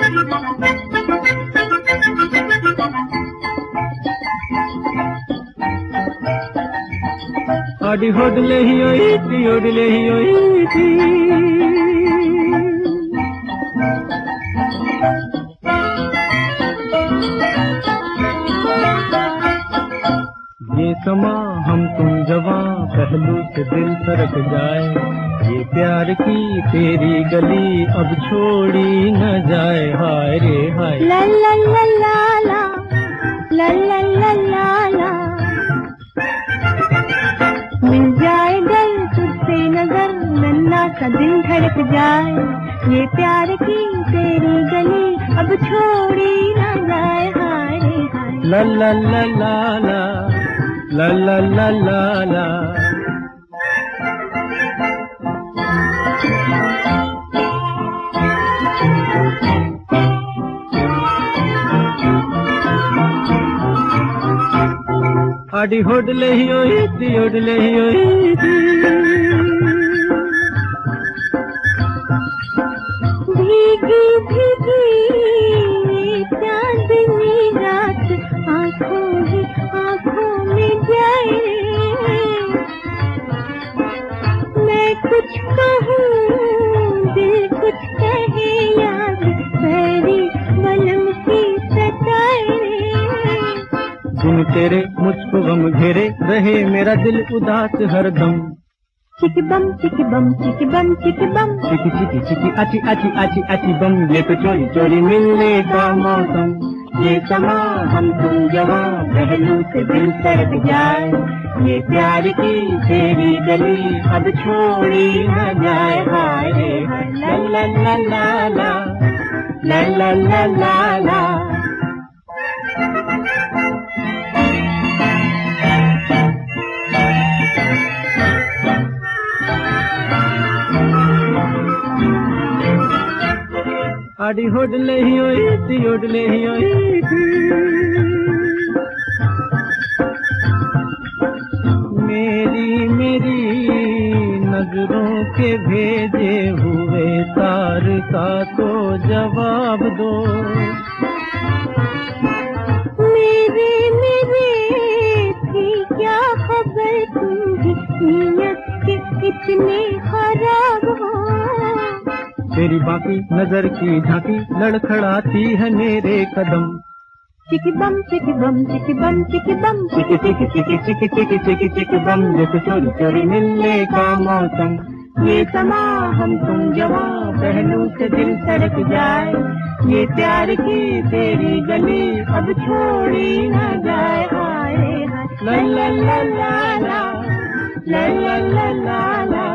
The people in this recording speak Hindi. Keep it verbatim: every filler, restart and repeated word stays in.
आड़ी होडले ही होई थी ओडले ही होई थी ये समा हम तुम जवां पहलू से दिल सरक जाए ये प्यार की तेरी गली अब छोड़ी न जाए हाय रे हाय ला ला ला ला ला ला ला ला ला ला मिल जाए गल तुझसे नजर नन्ना सा दिल धड़क जाए ये प्यार की तेरी गली अब छोड़ी न जाए हाय रे हाय ला ला ला ला ला ला ला ला ला ला आड़ी होडले ही होई थी ओडले ही होई थी भीगी भीगी चांदनी रात आँखों ही आँखों में जाए मैं कुछ कहूँ दिल कुछ कहे याद मेरी मलम की सताए दिन तेरे मुझको गम घेरे रहे मेरा दिल उदास हरदम चिकी बम चिकी बम चिकी बम चिकी बम चिकी चिकी चिकी आची आची आची आची बम ये तो चोरी चोरी मिलने का मौसम ये समा हम तुम जवां पहलू से दिल सरक जाए ये प्यार की तेरी गली अब छोड़ी न जाए हाय रे ला ला ला ला ला ला ला ला ला ला आड़ी होडले ही होई थी ओडले ही होई थी मेरी मेरी नजरों के भेजे हुए तार का तो जवाब दो मेरे मेरे थी क्या खबर तुम भी नियत के इतने खराब हो तेरी बाकी नजर की झांकी लड़खड़ाती है मेरे कदम चिकी बम चिकी बम चिकी बम चिकी बम चिकी चिकी चिकी चिकी चिकी चिकी चिकी बम जैसे चोरी चोरी मिलने का मौसम ये समा हम तुम जवां पहलू से दिल सड़क जाए ये प्यार की तेरी गली अब छोड़ी न जाए हाय हाय ला ला ला ला ला ला ला ला ला